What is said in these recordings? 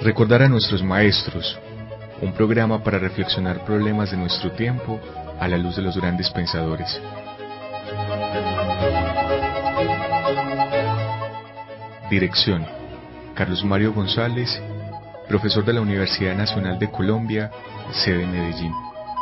Recordar a nuestros maestros, un programa para reflexionar problemas de nuestro tiempo a la luz de los grandes pensadores. Dirección: Carlos Mario González, profesor de la Universidad Nacional de Colombia, sede Medellín.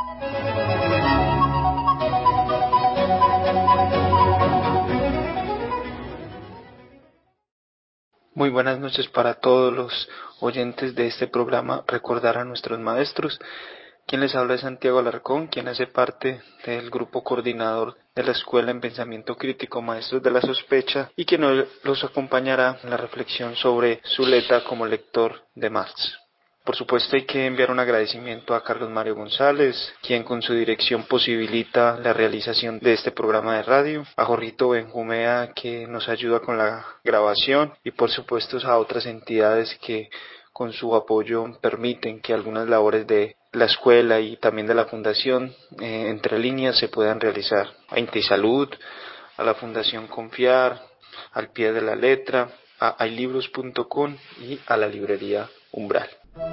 Muy buenas noches para todos los oyentes de este programa Recordar a nuestros maestros. Quien les habla es Santiago Alarcón, quien hace parte del grupo coordinador de la Escuela en Pensamiento Crítico Maestros de la Sospecha, y quien hoy los acompañará en la reflexión sobre Zuleta como lector de Marx. Por supuesto, hay que enviar un agradecimiento a Carlos Mario González, quien con su dirección posibilita la realización de este programa de radio, a Jorrito Benjumea, que nos ayuda con la grabación, y por supuesto a otras entidades que con su apoyo permiten que algunas labores de la escuela y también de la fundación entre líneas se puedan realizar. A Intisalud, a la Fundación Confiar, al Pie de la Letra, a haylibros.com y a la librería Umbral.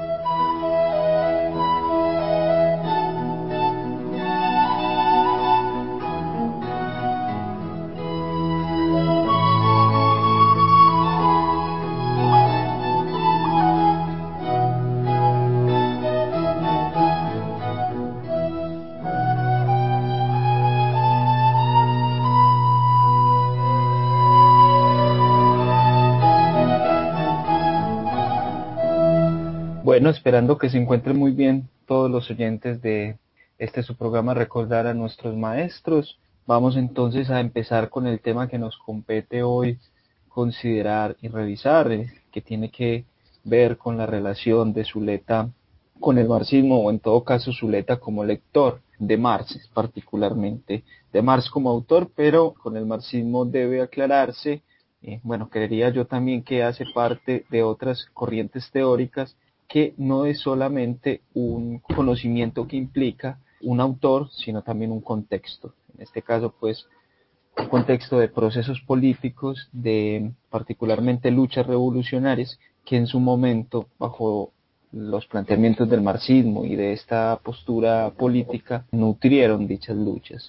Bueno, esperando que se encuentren muy bien todos los oyentes de su programa Recordar a nuestros maestros. Vamos entonces a empezar con el tema que nos compete hoy considerar y revisar, que tiene que ver con la relación de Zuleta con el marxismo, o en todo caso Zuleta como lector de Marx, particularmente de Marx como autor, pero con el marxismo debe aclararse. Creería yo también que hace parte de otras corrientes teóricas, que no es solamente un conocimiento que implica un autor, sino también un contexto. En este caso, pues, un contexto de procesos políticos, de particularmente luchas revolucionarias, que en su momento, bajo los planteamientos del marxismo y de esta postura política, nutrieron dichas luchas.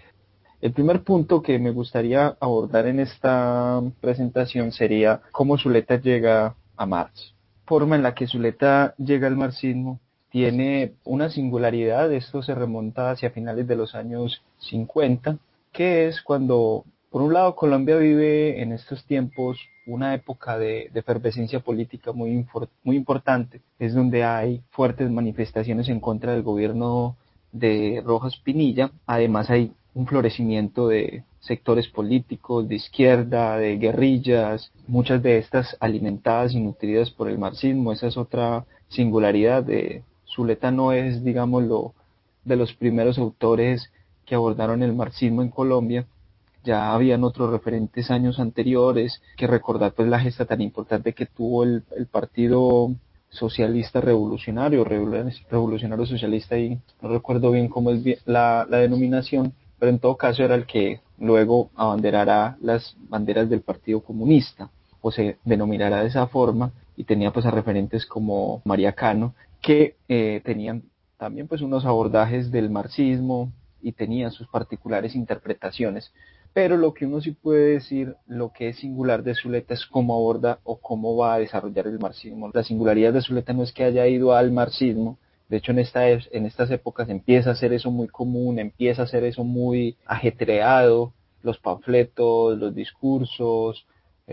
El primer punto que me gustaría abordar en esta presentación sería cómo Zuleta llega a Marx. Forma en la que Zuleta llega al marxismo tiene una singularidad. Esto se remonta hacia finales de los años 50, que es cuando, por un lado, Colombia vive en estos tiempos una época de efervescencia política muy importante. Es donde hay fuertes manifestaciones en contra del gobierno de Rojas Pinilla. Además hay un florecimiento de sectores políticos de izquierda, de guerrillas, muchas de estas alimentadas y nutridas por el marxismo. Esa es otra singularidad. Zuleta no es, digámoslo, de los primeros autores que abordaron el marxismo en Colombia. Ya habían otros referentes años anteriores, que recordar pues la gesta tan importante que tuvo el Partido Socialista Revolucionario, Revolucionario Socialista, y no recuerdo bien cómo es la denominación, pero en todo caso era el que luego abanderará las banderas del Partido Comunista, o se denominará de esa forma, y tenía pues a referentes como María Cano, que tenían también pues unos abordajes del marxismo y tenían sus particulares interpretaciones. Pero lo que uno sí puede decir, lo que es singular de Zuleta, es cómo aborda o cómo va a desarrollar el marxismo. La singularidad de Zuleta no es que haya ido al marxismo. De hecho, en estas épocas empieza a hacer eso muy común, empieza a hacer eso muy ajetreado, los panfletos, los discursos,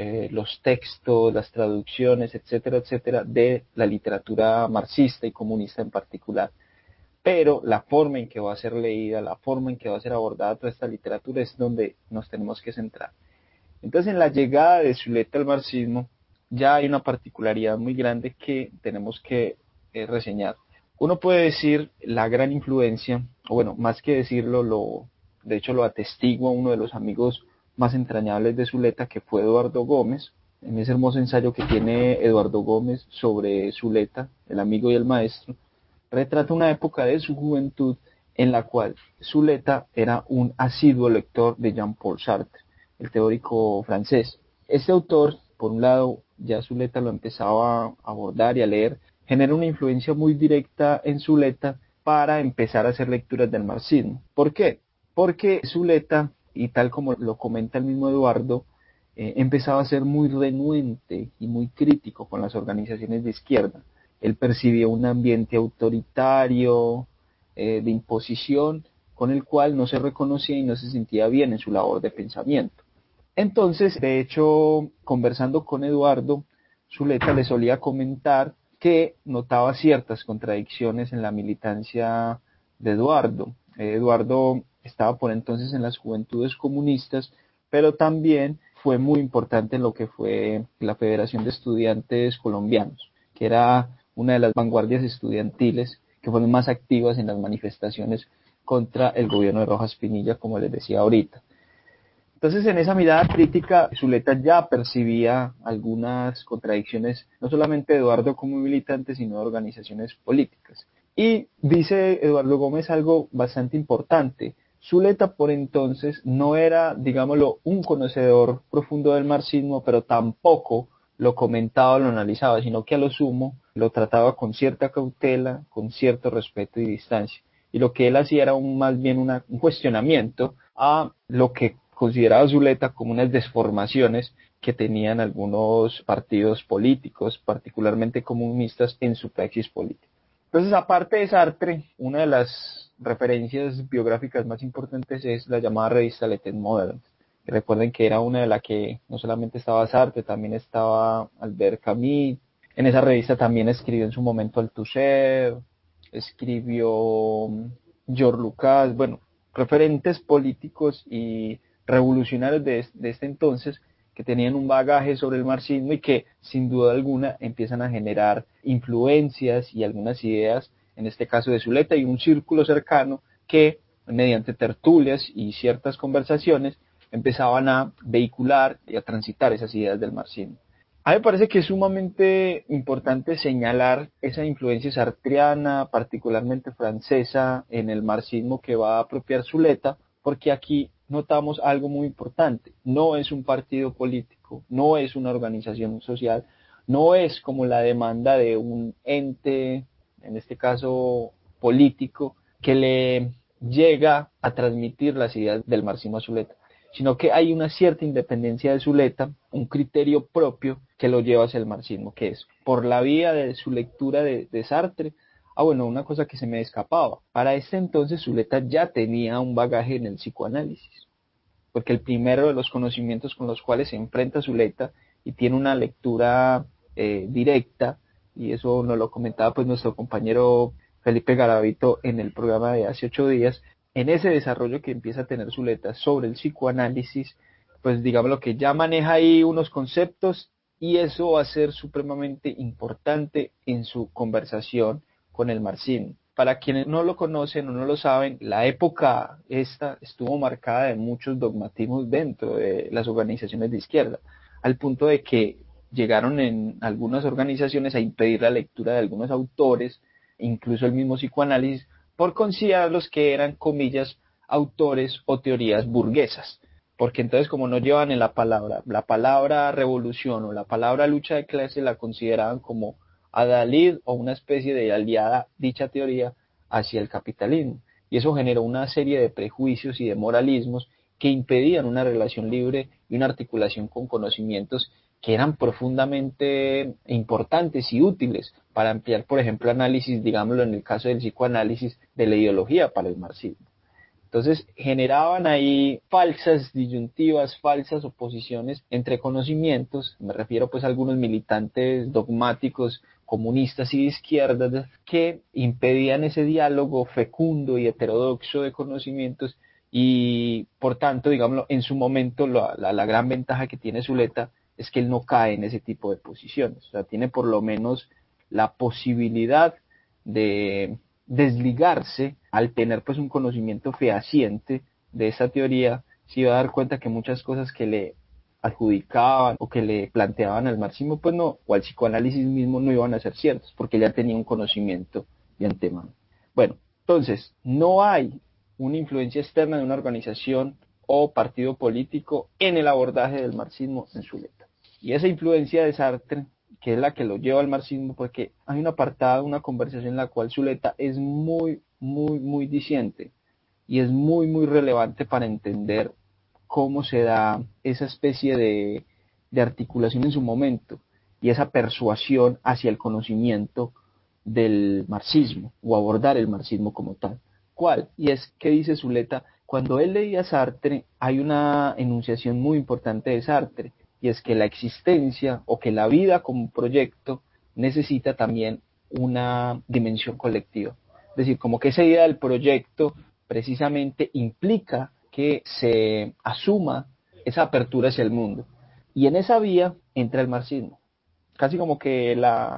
los textos, las traducciones, etcétera, etcétera, de la literatura marxista y comunista en particular. Pero la forma en que va a ser leída, la forma en que va a ser abordada toda esta literatura es donde nos tenemos que centrar. Entonces, en la llegada de Zuleta al marxismo, ya hay una particularidad muy grande que tenemos que reseñar. Uno puede decir la gran influencia, o bueno, más que decirlo, de hecho lo atestigua uno de los amigos más entrañables de Zuleta, que fue Eduardo Gómez, en ese hermoso ensayo que tiene Eduardo Gómez sobre Zuleta, el amigo y el maestro. Retrata una época de su juventud en la cual Zuleta era un asiduo lector de Jean-Paul Sartre, el teórico francés. Este autor, por un lado, ya Zuleta lo empezaba a abordar y a leer, genera una influencia muy directa en Zuleta para empezar a hacer lecturas del marxismo. ¿Por qué? Porque Zuleta, y tal como lo comenta el mismo Eduardo, empezaba a ser muy renuente y muy crítico con las organizaciones de izquierda. Él percibía un ambiente autoritario, de imposición, con el cual no se reconocía y no se sentía bien en su labor de pensamiento. Entonces, de hecho, conversando con Eduardo, Zuleta le solía comentar que notaba ciertas contradicciones en la militancia de Eduardo. Eduardo estaba por entonces en las Juventudes Comunistas, pero también fue muy importante en lo que fue la Federación de Estudiantes Colombianos, que era una de las vanguardias estudiantiles que fueron más activas en las manifestaciones contra el gobierno de Rojas Pinilla, como les decía ahorita. Entonces, en esa mirada crítica, Zuleta ya percibía algunas contradicciones, no solamente de Eduardo como militante, sino de organizaciones políticas. Y dice Eduardo Gómez algo bastante importante. Zuleta por entonces no era, digámoslo, un conocedor profundo del marxismo, pero tampoco lo comentaba o lo analizaba, sino que a lo sumo lo trataba con cierta cautela, con cierto respeto y distancia. Y lo que él hacía era más bien un cuestionamiento a lo que consideraba Zuleta como unas desformaciones que tenían algunos partidos políticos, particularmente comunistas, en su praxis política. Entonces, aparte de Sartre, una de las referencias biográficas más importantes es la llamada revista L'État Moderne. Recuerden que era una de las que no solamente estaba Sartre, también estaba Albert Camus. En esa revista también escribió en su momento Althusser, escribió George Lucas, bueno, referentes políticos y revolucionarios de este entonces que tenían un bagaje sobre el marxismo y que sin duda alguna empiezan a generar influencias y algunas ideas, en este caso de Zuleta y un círculo cercano que mediante tertulias y ciertas conversaciones empezaban a vehicular y a transitar esas ideas del marxismo. A mí me parece que es sumamente importante señalar esa influencia sartriana, particularmente francesa, en el marxismo que va a apropiar Zuleta, porque aquí notamos algo muy importante. No es un partido político, no es una organización social, no es como la demanda de un ente, en este caso político, que le llega a transmitir las ideas del marxismo a Zuleta, sino que hay una cierta independencia de Zuleta, un criterio propio que lo lleva hacia el marxismo, que es por la vía de su lectura de Sartre. Bueno, una cosa que se me escapaba. Para este entonces Zuleta ya tenía un bagaje en el psicoanálisis, porque el primero de los conocimientos con los cuales se enfrenta Zuleta y tiene una lectura directa, y eso nos lo comentaba pues nuestro compañero Felipe Garavito en el programa de hace 8 días, en ese desarrollo que empieza a tener Zuleta sobre el psicoanálisis, pues digamos lo que ya maneja ahí unos conceptos y eso va a ser supremamente importante en su conversación con el marxismo. Para quienes no lo conocen o no lo saben, la época esta estuvo marcada de muchos dogmatismos dentro de las organizaciones de izquierda, al punto de que llegaron en algunas organizaciones a impedir la lectura de algunos autores, incluso el mismo psicoanálisis, por considerarlos que eran, comillas, autores o teorías burguesas. Porque entonces como no llevan en la palabra revolución o la palabra lucha de clase la consideraban como adalid o una especie de aliada dicha teoría hacia el capitalismo. Y eso generó una serie de prejuicios y de moralismos que impedían una relación libre y una articulación con conocimientos que eran profundamente importantes y útiles para ampliar, por ejemplo, análisis, digámoslo en el caso del psicoanálisis, de la ideología para el marxismo. Entonces generaban ahí falsas disyuntivas, falsas oposiciones entre conocimientos, me refiero pues a algunos militantes dogmáticos comunistas y de izquierdas que impedían ese diálogo fecundo y heterodoxo de conocimientos y por tanto, digámoslo, en su momento la gran ventaja que tiene Zuleta es que él no cae en ese tipo de posiciones, o sea, tiene por lo menos la posibilidad de desligarse al tener pues un conocimiento fehaciente de esa teoría, se iba a dar cuenta que muchas cosas que le adjudicaban o que le planteaban al marxismo pues no, o al psicoanálisis mismo no iban a ser ciertos, porque ya tenía un conocimiento de antemano. Bueno, entonces, no hay una influencia externa de una organización o partido político en el abordaje del marxismo en Zuleta. Y esa influencia de Sartre, que es la que lo lleva al marxismo, porque hay un apartado, una conversación en la cual Zuleta es muy diciente y es muy relevante para entender cómo se da esa especie de articulación en su momento y esa persuasión hacia el conocimiento del marxismo o abordar el marxismo como tal. ¿Cuál? Y es que dice Zuleta, cuando él leía Sartre hay una enunciación muy importante de Sartre y es que la existencia o que la vida como proyecto necesita también una dimensión colectiva. Es decir, como que esa idea del proyecto precisamente implica que se asuma esa apertura hacia el mundo. Y en esa vía entra el marxismo. Casi como que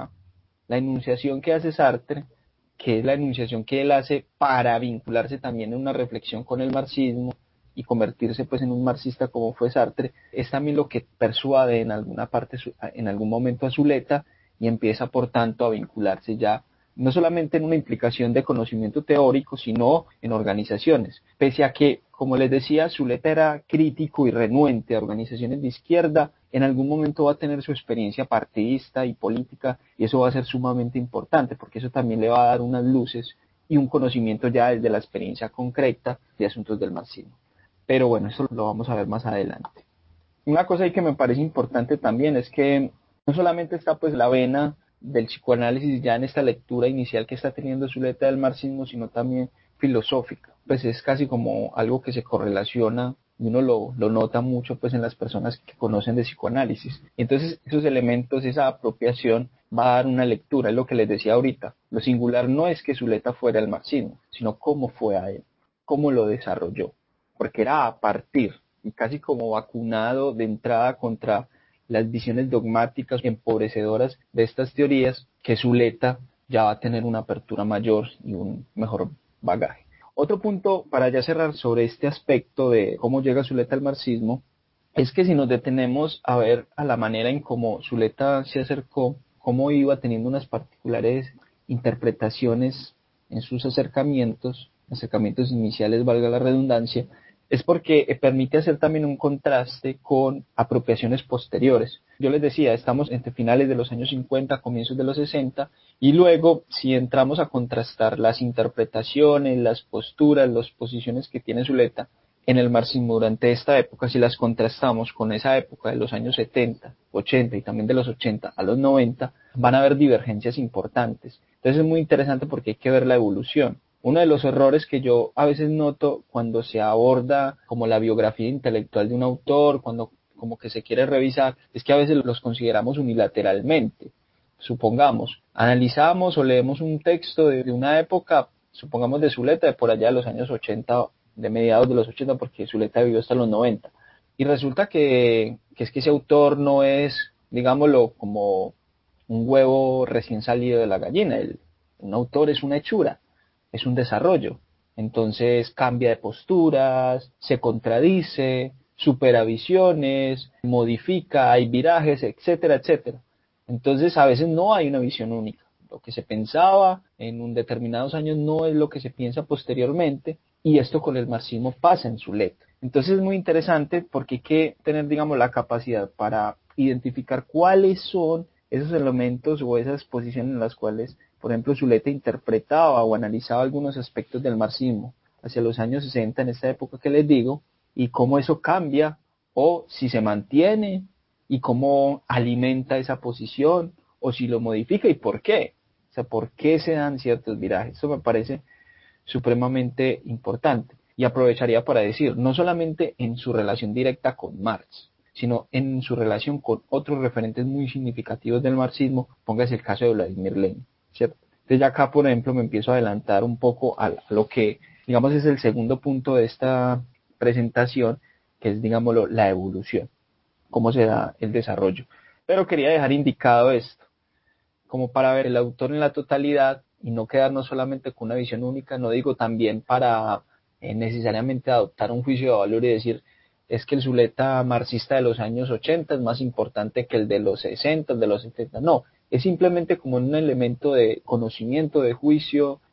la enunciación que hace Sartre, que es la enunciación que él hace para vincularse también en una reflexión con el marxismo y convertirse pues en un marxista como fue Sartre, es también lo que persuade en alguna parte, en algún momento a Zuleta y empieza por tanto a vincularse ya no solamente en una implicación de conocimiento teórico, sino en organizaciones. Pese a que, como les decía, Zuleta era crítico y renuente a organizaciones de izquierda, en algún momento va a tener su experiencia partidista y política, y eso va a ser sumamente importante, porque eso también le va a dar unas luces y un conocimiento ya desde la experiencia concreta de asuntos del marxismo. Pero bueno, eso lo vamos a ver más adelante. Una cosa ahí que me parece importante también es que no solamente está pues la vena del psicoanálisis ya en esta lectura inicial que está teniendo Zuleta del marxismo, sino también filosófica. Pues es casi como algo que se correlaciona y uno lo nota mucho pues en las personas que conocen de psicoanálisis. Entonces esos elementos, esa apropiación va a dar una lectura, es lo que les decía ahorita. Lo singular no es que Zuleta fuera el marxismo, sino cómo fue a él, cómo lo desarrolló, porque era a partir y casi como vacunado de entrada contra las visiones dogmáticas y empobrecedoras de estas teorías, que Zuleta ya va a tener una apertura mayor y un mejor bagaje. Otro punto para ya cerrar sobre este aspecto de cómo llega Zuleta al marxismo es que si nos detenemos a ver a la manera en cómo Zuleta se acercó, cómo iba teniendo unas particulares interpretaciones en sus acercamientos iniciales, valga la redundancia, es porque permite hacer también un contraste con apropiaciones posteriores. Yo les decía, estamos entre finales de los años 50, comienzos de los 60, y luego si entramos a contrastar las interpretaciones, las posturas, las posiciones que tiene Zuleta en el marxismo durante esta época, si las contrastamos con esa época de los años 70, 80 y también de los 80 a los 90, van a haber divergencias importantes. Entonces es muy interesante porque hay que ver la evolución. Uno de los errores que yo a veces noto cuando se aborda como la biografía intelectual de un autor, cuando como que se quiere revisar, es que a veces los consideramos unilateralmente. Supongamos, analizamos o leemos un texto de una época, supongamos de Zuleta, de por allá de los años 80, de mediados de los 80, porque Zuleta vivió hasta los 90. Y resulta que es que ese autor no es, digámoslo, como un huevo recién salido de la gallina. Un autor es una hechura, es un desarrollo. Entonces cambia de posturas, se contradice, supera visiones, modifica, hay virajes, etcétera, etcétera. Entonces a veces no hay una visión única. Lo que se pensaba en un determinados años no es lo que se piensa posteriormente, y esto con el marxismo pasa en su letra. Entonces es muy interesante porque hay que tener, digamos, la capacidad para identificar cuáles son esos elementos o esas posiciones en las cuales, por ejemplo, Zuleta interpretaba o analizaba algunos aspectos del marxismo hacia los años 60, en esta época que les digo, y cómo eso cambia o si se mantiene y cómo alimenta esa posición o si lo modifica y por qué. O sea, por qué se dan ciertos virajes. Eso me parece supremamente importante. Y aprovecharía para decir, no solamente en su relación directa con Marx, sino en su relación con otros referentes muy significativos del marxismo, póngase el caso de Vladimir Lenin, ¿cierto? Entonces ya acá, por ejemplo, me empiezo a adelantar un poco a lo que, digamos, es el segundo punto de esta presentación, que es, digámoslo, la evolución, cómo se da el desarrollo. Pero quería dejar indicado esto, como para ver el autor en la totalidad y no quedarnos solamente con una visión única, no digo también para necesariamente adoptar un juicio de valor y decir es que el Zuleta marxista de los años 80 es más importante que el de los 60, de los 70, no, es simplemente como un elemento de conocimiento, de juicio,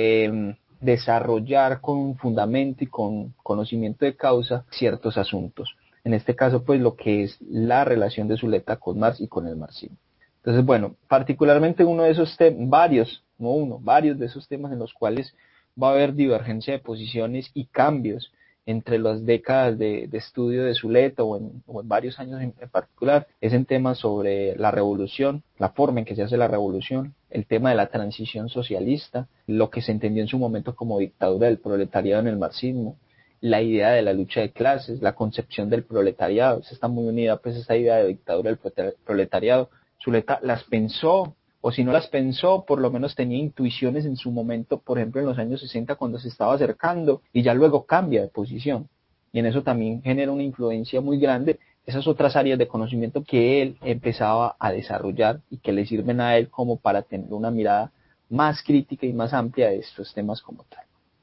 de desarrollar con fundamento y con conocimiento de causa ciertos asuntos. en este caso pues lo que es la relación de Zuleta con Marx y con el marxismo. Entonces, bueno, particularmente uno de esos temas, varios de esos temas en los cuales va a haber divergencia de posiciones y cambios entre las décadas de estudio de Zuleta o en varios años en particular, es en temas sobre la revolución, la forma en que se hace la revolución, el tema de la transición socialista, lo que se entendió en su momento como dictadura del proletariado en el marxismo, la idea de la lucha de clases, la concepción del proletariado, está muy unida pues esta idea de dictadura del proletariado. Zuleta las pensó, o si no las pensó, por lo menos tenía intuiciones en su momento, por ejemplo en los años 60 cuando se estaba acercando, y ya luego cambia de posición. Y en eso también genera una influencia muy grande esas otras áreas de conocimiento que él empezaba a desarrollar y que le sirven a él como para tener una mirada más crítica y más amplia de estos temas como tal.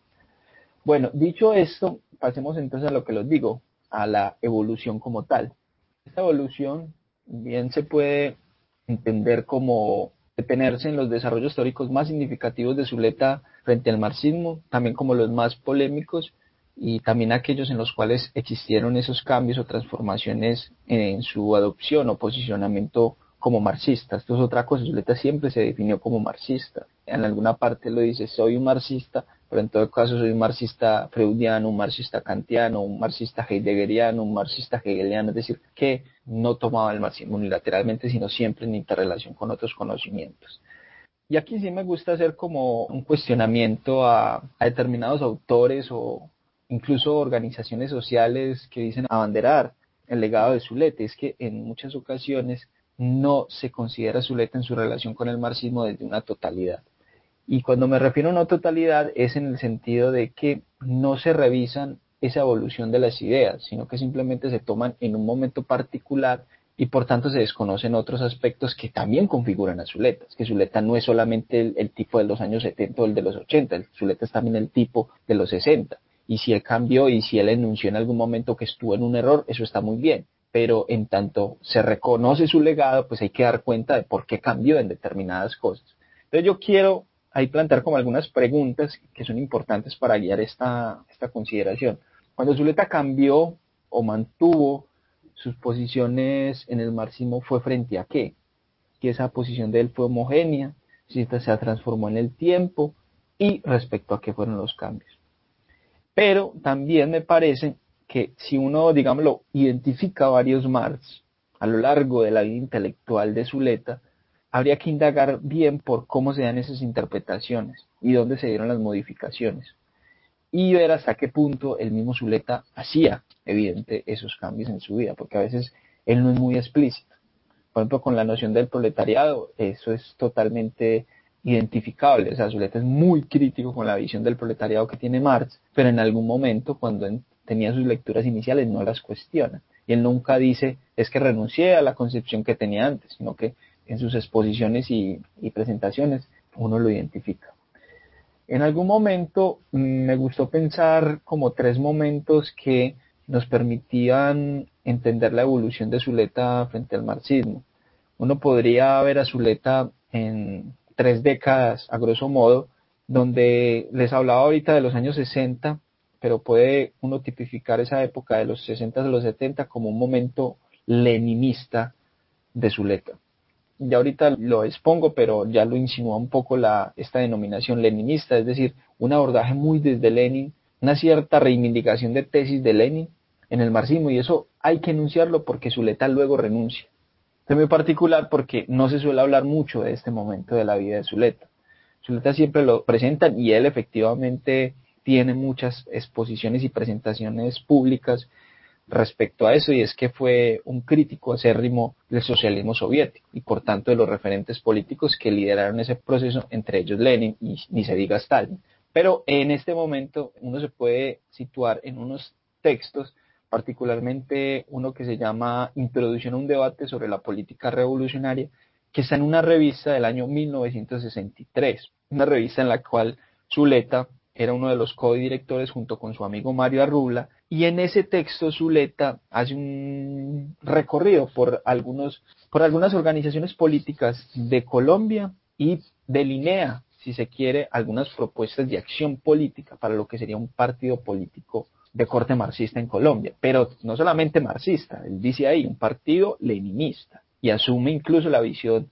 Bueno, dicho esto, pasemos entonces a lo que les digo, a la evolución como tal. Esta evolución bien se puede entender como detenerse en los desarrollos teóricos más significativos de Zuleta frente al marxismo, también como los más polémicos y también aquellos en los cuales existieron esos cambios o transformaciones en su adopción o posicionamiento como marxista. Esto es otra cosa, Zuleta siempre se definió como marxista. En alguna parte lo dice, soy un marxista, pero en todo caso soy un marxista freudiano, un marxista kantiano, un marxista heideggeriano, un marxista hegeliano, es decir, que no tomaba el marxismo unilateralmente, sino siempre en interrelación con otros conocimientos. Y aquí sí me gusta hacer como un cuestionamiento a determinados autores o incluso organizaciones sociales que dicen abanderar el legado de Zuleta. Es que en muchas ocasiones no se considera Zuleta en su relación con el marxismo desde una totalidad. Y cuando me refiero a una totalidad es en el sentido de que no se revisan esa evolución de las ideas, sino que simplemente se toman en un momento particular y por tanto se desconocen otros aspectos que también configuran a Zuleta. Es que Zuleta no es solamente el tipo de los años 70 o el de los 80, Zuleta es también el tipo de los 60. Y si él cambió y si él enunció en algún momento que estuvo en un error, eso está muy bien. Pero en tanto se reconoce su legado, pues hay que dar cuenta de por qué cambió en determinadas cosas. Entonces yo quiero ahí plantear como algunas preguntas que son importantes para guiar esta consideración. Cuando Zuleta cambió o mantuvo sus posiciones en el marxismo, ¿fue frente a qué? Si esa posición de él fue homogénea, si esta se transformó en el tiempo y respecto a qué fueron los cambios. Pero también me parece que si uno, digámoslo, identifica varios Marx a lo largo de la vida intelectual de Zuleta, habría que indagar bien por cómo se dan esas interpretaciones y dónde se dieron las modificaciones y ver hasta qué punto el mismo Zuleta hacía evidente esos cambios en su vida, porque a veces él no es muy explícito. Por ejemplo, con la noción del proletariado, eso es totalmente identificable. O sea, Zuleta es muy crítico con la visión del proletariado que tiene Marx, pero en algún momento, cuando tenía sus lecturas iniciales, no las cuestiona. Y él nunca dice, es que renuncié a la concepción que tenía antes, sino que en sus exposiciones y presentaciones uno lo identifica. En algún momento me gustó pensar como tres momentos que nos permitían entender la evolución de Zuleta frente al marxismo. Uno podría ver a Zuleta en 3 décadas, a grosso modo, donde les hablaba ahorita de los años 60, pero puede uno tipificar esa época de los 60 a los 70 como un momento leninista de Zuleta. Ya ahorita lo expongo, pero ya lo insinúa un poco esta denominación leninista, es decir, un abordaje muy desde Lenin, una cierta reivindicación de tesis de Lenin en el marxismo, y eso hay que enunciarlo porque Zuleta luego renuncia. Es muy particular porque no se suele hablar mucho de este momento de la vida de Zuleta. Zuleta siempre lo presentan y él efectivamente tiene muchas exposiciones y presentaciones públicas respecto a eso, y es que fue un crítico acérrimo del socialismo soviético y por tanto de los referentes políticos que lideraron ese proceso, entre ellos Lenin y ni se diga Stalin. Pero en este momento uno se puede situar en unos textos, particularmente uno que se llama Introducción a un debate sobre la política revolucionaria, que está en una revista del año 1963, una revista en la cual Zuleta era uno de los codirectores junto con su amigo Mario Arrubla, y en ese texto Zuleta hace un recorrido por algunas organizaciones políticas de Colombia y delinea, si se quiere, algunas propuestas de acción política para lo que sería un partido político de corte marxista en Colombia, pero no solamente marxista, él dice ahí un partido leninista y asume incluso la visión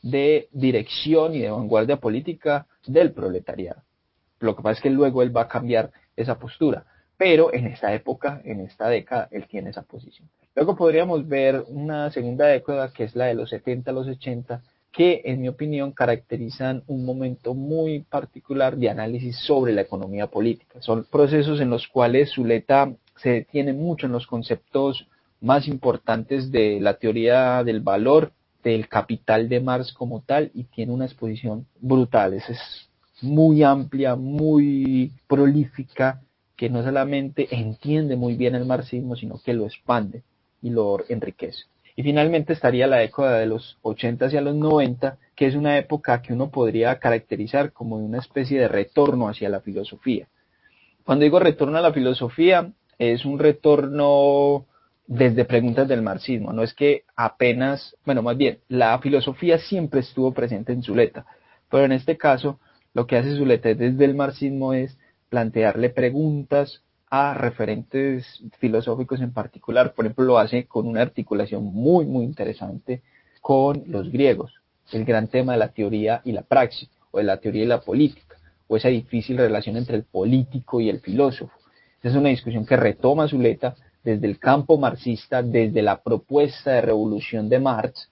de dirección y de vanguardia política del proletariado. Lo que pasa es que luego él va a cambiar esa postura, pero en esta época, en esta década, él tiene esa posición. Luego podríamos ver una segunda década que es la de los 70 a los 80, que en mi opinión caracterizan un momento muy particular de análisis sobre la economía política. Son procesos en los cuales Zuleta se detiene mucho en los conceptos más importantes de la teoría del valor, del capital de Marx como tal, y tiene una exposición brutal. Es muy amplia, muy prolífica, que no solamente entiende muy bien el marxismo, sino que lo expande y lo enriquece. Y finalmente estaría la década de los 80 hacia los 90, que es una época que uno podría caracterizar como una especie de retorno hacia la filosofía. Cuando digo retorno a la filosofía, es un retorno desde preguntas del marxismo. No es que apenas, bueno, más bien, la filosofía siempre estuvo presente en Zuleta, pero en este caso, lo que hace Zuleta desde el marxismo es plantearle preguntas a referentes filosóficos en particular. Por ejemplo, lo hace con una articulación muy, muy interesante con los griegos, el gran tema de la teoría y la praxis, o de la teoría y la política, o esa difícil relación entre el político y el filósofo. Esa es una discusión que retoma Zuleta desde el campo marxista, desde la propuesta de revolución de Marx,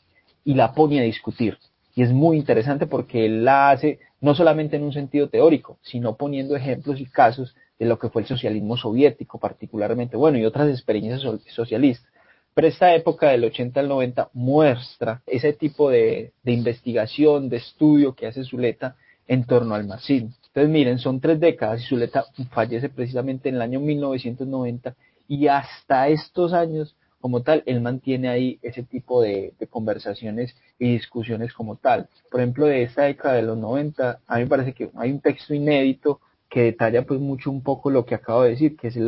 y la pone a discutir. Y es muy interesante porque él la hace no solamente en un sentido teórico, sino poniendo ejemplos y casos de lo que fue el socialismo soviético particularmente, bueno, y otras experiencias socialistas. Pero esta época del 80 al 90 muestra ese tipo de investigación, de estudio que hace Zuleta en torno al marxismo. Entonces miren, son 3 décadas y Zuleta fallece precisamente en el año 1990 y hasta estos años como tal, él mantiene ahí ese tipo de conversaciones y discusiones como tal. Por ejemplo, de esta década de los 90, a mí me parece que hay un texto inédito que detalla pues mucho un poco lo que acabo de decir, que es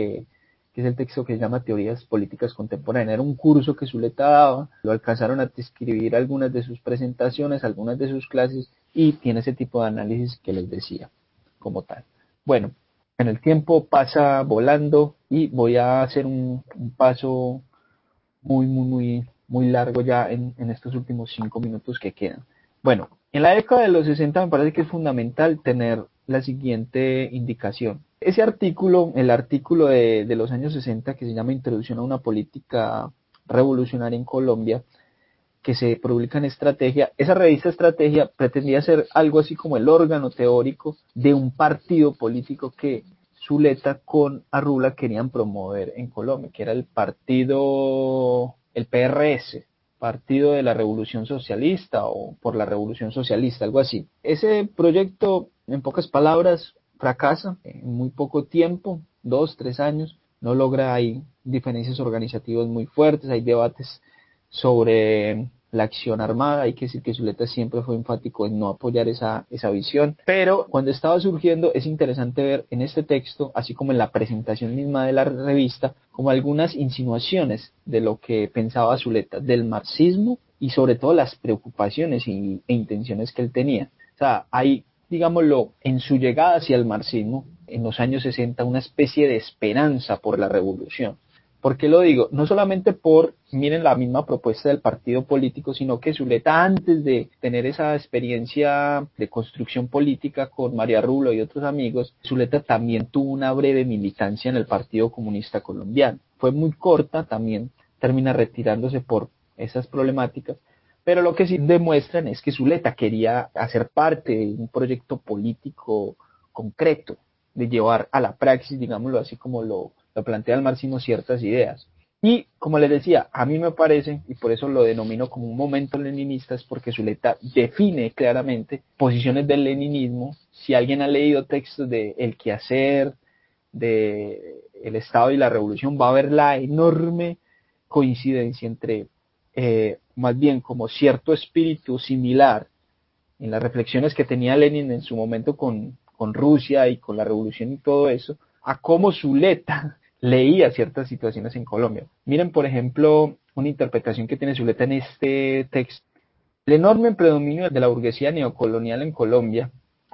el texto que se llama Teorías Políticas Contemporáneas. Era un curso que Zuleta daba, lo alcanzaron a describir algunas de sus presentaciones, algunas de sus clases, y tiene ese tipo de análisis que les decía, como tal. Bueno, en el tiempo pasa volando y voy a hacer un paso muy largo ya en estos últimos 5 minutos que quedan. Bueno, en la década de los 60 me parece que es fundamental tener la siguiente indicación. Ese artículo, el artículo de los años 60 que se llama Introducción a una política revolucionaria en Colombia, que se publica en Estrategia, esa revista Estrategia pretendía ser algo así como el órgano teórico de un partido político que Zuleta con Arrula querían promover en Colombia, que era el PRS, Partido de la Revolución Socialista o por la Revolución Socialista, algo así. Ese proyecto, en pocas palabras, fracasa en muy poco tiempo, 2, 3 años, no logra, hay diferencias organizativas muy fuertes, hay debates sobre la acción armada. Hay que decir que Zuleta siempre fue enfático en no apoyar esa visión, pero cuando estaba surgiendo es interesante ver en este texto, así como en la presentación misma de la revista, como algunas insinuaciones de lo que pensaba Zuleta del marxismo y sobre todo las preocupaciones e intenciones que él tenía. O sea, hay, digámoslo, en su llegada hacia el marxismo, en los años 60, una especie de esperanza por la revolución. ¿Por qué lo digo? No solamente miren la misma propuesta del partido político, sino que Zuleta, antes de tener esa experiencia de construcción política con María Rulo y otros amigos, Zuleta también tuvo una breve militancia en el Partido Comunista Colombiano. Fue muy corta, también termina retirándose por esas problemáticas, pero lo que sí demuestran es que Zuleta quería hacer parte de un proyecto político concreto, de llevar a la praxis, digámoslo así como lo plantea el marxismo, ciertas ideas. Y como les decía, a mí me parece, y por eso lo denomino como un momento leninista, es porque Zuleta define claramente posiciones del leninismo. Si alguien ha leído textos de El quehacer, de El Estado y la Revolución, va a ver la enorme coincidencia entre, más bien como cierto espíritu similar en las reflexiones que tenía Lenin en su momento con Rusia y con la revolución y todo eso, a cómo Zuleta leía ciertas situaciones en Colombia. Miren, por ejemplo, una interpretación que tiene Zuleta en este texto. El enorme predominio de la burguesía neocolonial en Colombia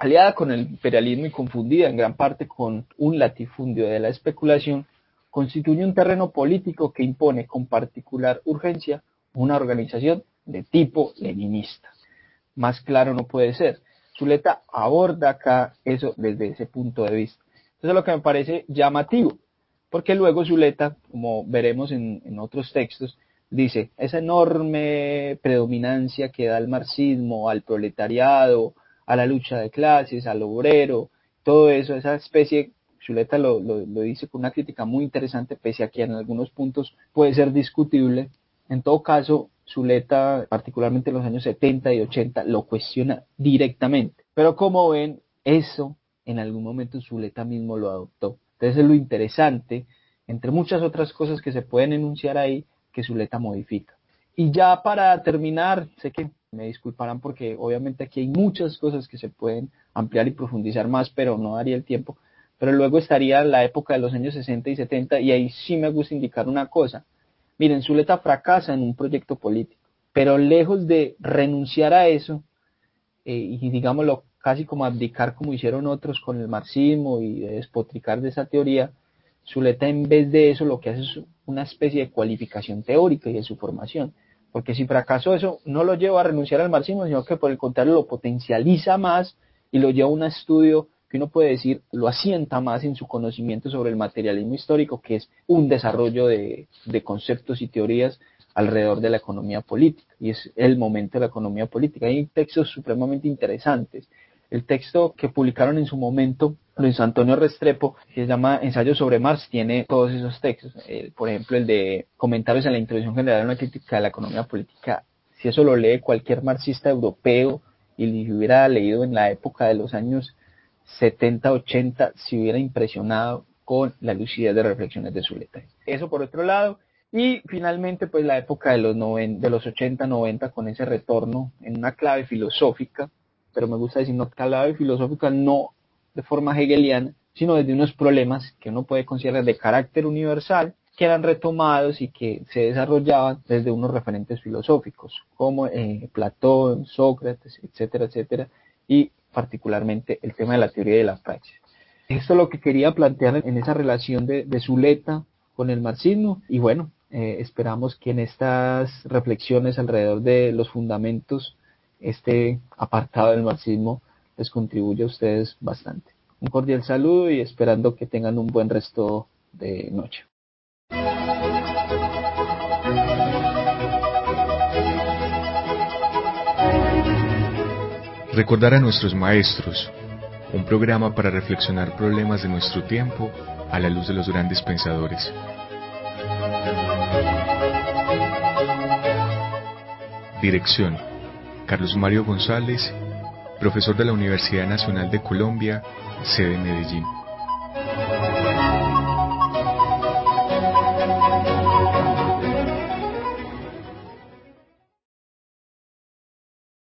aliada con el imperialismo y confundida en gran parte con un latifundio de la especulación, constituye un terreno político que impone con particular urgencia una organización de tipo leninista. Más claro no puede ser. Zuleta aborda acá eso desde ese punto de vista. Eso es lo que me parece llamativo, porque luego Zuleta, como veremos en otros textos, dice, esa enorme predominancia que da el marxismo al proletariado, a la lucha de clases, al obrero, todo eso, esa especie, Zuleta lo dice con una crítica muy interesante, pese a que en algunos puntos puede ser discutible. En todo caso, Zuleta, particularmente en los años 70 y 80, lo cuestiona directamente. Pero como ven, eso en algún momento Zuleta mismo lo adoptó. Entonces es lo interesante, entre muchas otras cosas que se pueden enunciar ahí, que Zuleta modifica. Y ya para terminar, sé que me disculparán porque obviamente aquí hay muchas cosas que se pueden ampliar y profundizar más, pero no daría el tiempo. Pero luego estaría la época de los años 60 y 70 y ahí sí me gusta indicar una cosa. Miren, Zuleta fracasa en un proyecto político, pero lejos de renunciar a eso, y digámoslo casi como abdicar como hicieron otros con el marxismo y de despotricar de esa teoría, Zuleta en vez de eso lo que hace es una especie de cualificación teórica y de su formación, porque si fracasó eso no lo lleva a renunciar al marxismo, sino que por el contrario lo potencializa más y lo lleva a un estudio que uno puede decir lo asienta más en su conocimiento sobre el materialismo histórico, que es un desarrollo de conceptos y teorías alrededor de la economía política, y es el momento de la economía política. Hay textos supremamente interesantes. El texto que publicaron en su momento Luis Antonio Restrepo, que se llama Ensayo sobre Marx, tiene todos esos textos. Por ejemplo, el de Comentarios en la Introducción General a una crítica de la economía política. Si eso lo lee cualquier marxista europeo y lo hubiera leído en la época de los años 70, 80, se hubiera impresionado con la lucidez de reflexiones de Zuleta. Eso por otro lado. Y finalmente, pues la época de los 80, 90, con ese retorno en una clave filosófica, pero me gusta decir no clave filosófica, no de forma hegeliana, sino desde unos problemas que uno puede considerar de carácter universal, que eran retomados y que se desarrollaban desde unos referentes filosóficos, como Platón, Sócrates, etcétera, etcétera, y particularmente el tema de la teoría de la praxis. Esto es lo que quería plantear en esa relación de Zuleta con el marxismo, y bueno, esperamos que en estas reflexiones alrededor de los fundamentos, este apartado del marxismo les contribuya a ustedes bastante. Un cordial saludo y esperando que tengan un buen resto de noche. Recordar a nuestros maestros, un programa para reflexionar problemas de nuestro tiempo a la luz de los grandes pensadores. Dirección: Carlos Mario González, profesor de la Universidad Nacional de Colombia, sede Medellín.